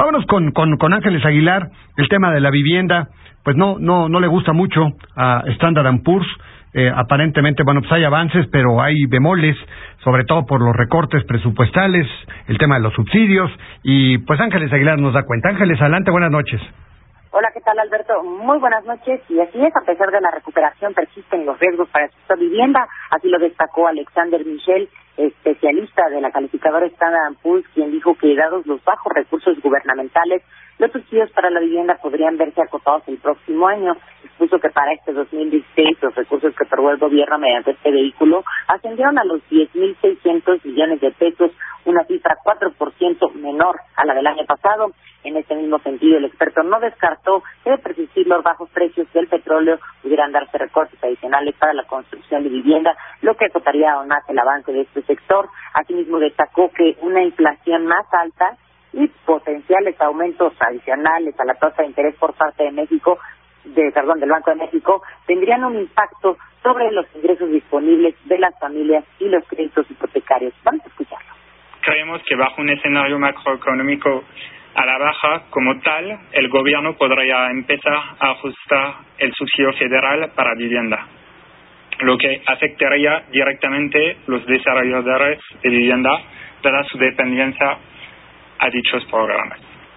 vámonos con Ángeles Aguilar. El tema de la vivienda, pues no le gusta mucho a Standard & Poor's. Aparentemente, bueno, pues hay avances, pero hay bemoles, sobre todo por los recortes presupuestales, el tema de los subsidios, y pues Ángeles Aguilar nos da cuenta. Ángeles, adelante, buenas noches. Hola, ¿qué tal, Alberto? Muy buenas noches. Y así es, a pesar de la recuperación, persisten los riesgos para el sector vivienda. Así lo destacó Alexander Michel, especialista de la calificadora Standard & Poor's, quien dijo que, dados los bajos recursos gubernamentales, los subsidios para la vivienda podrían verse acotados el próximo año. Expuso que para este 2016 los recursos que aprobó el gobierno mediante este vehículo ascendieron a los 10.600 millones de pesos, una cifra 4% menor a la del año pasado. En este mismo sentido, el experto no descartó que de persistir los bajos precios del petróleo pudieran darse recortes adicionales para la construcción de vivienda, lo que acotaría aún más el avance de este sector. Asimismo, destacó que una inflación más alta y potenciales aumentos adicionales a la tasa de interés por parte de del Banco de México tendrían un impacto sobre los ingresos disponibles de las familias y los créditos hipotecarios. Vamos a escucharlo. Creemos que bajo un escenario macroeconómico a la baja como tal, el gobierno podría empezar a ajustar el subsidio federal para vivienda, lo que afectaría directamente los desarrolladores de vivienda, dada su dependencia a dichos programas.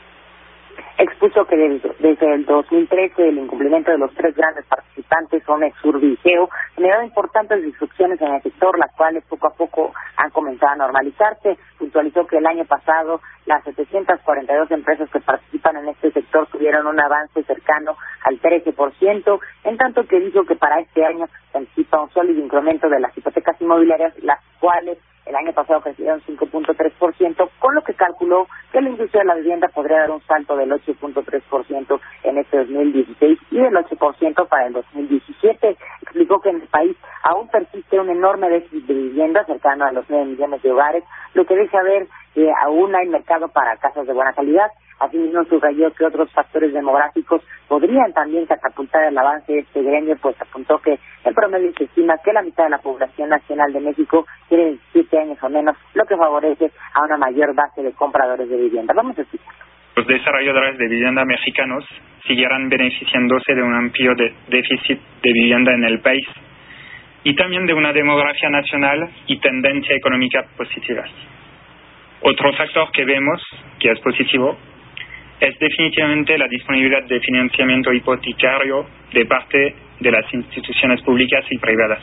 Expuso que desde el 2013 el incumplimiento de los tres grandes participantes, Omex, Urbi y Geo, generó importantes disrupciones en el sector, las cuales poco a poco han comenzado a normalizarse. Puntualizó que el año pasado las 742 empresas que participan en este sector tuvieron un avance cercano al 13%, en tanto que dijo que para este año se anticipa un sólido incremento de las hipotecas inmobiliarias, las cuales el año pasado crecieron 5.3%, con lo que calculó que la industria de la vivienda podría dar un salto del 8.3% en este 2016 y del 8% para el 2017. Explicó que en el país aún persiste un enorme déficit de vivienda, cercano a los 9 millones de hogares, lo que deja ver que aún hay mercado para casas de buena calidad. Asimismo, subrayó que otros factores demográficos podrían también catapultar el avance de este gremio, pues apuntó que en promedio se estima que la mitad de la población nacional de México tiene 17 años o menos, lo que favorece a una mayor base de compradores de vivienda. Vamos a escuchar. Los desarrolladores de vivienda mexicanos seguirán beneficiándose de un amplio déficit de vivienda en el país y también de una demografía nacional y tendencia económica positivas. Otro factor que vemos, que es positivo, es definitivamente la disponibilidad de financiamiento hipotecario de parte de las instituciones públicas y privadas.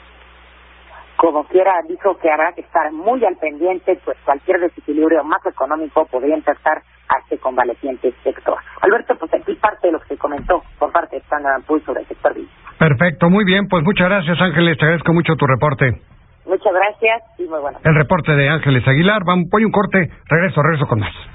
Como quiera, dijo que habrá que estar muy al pendiente, pues cualquier desequilibrio macroeconómico podría impactar a este convaleciente sector. Alberto, pues aquí parte de lo que se comentó por parte de Standard & Poor's sobre el sector vivo. Perfecto, muy bien, pues muchas gracias, Ángeles, te agradezco mucho tu reporte. Muchas gracias y muy buenas. El reporte de Ángeles Aguilar, voy un corte, regreso con más.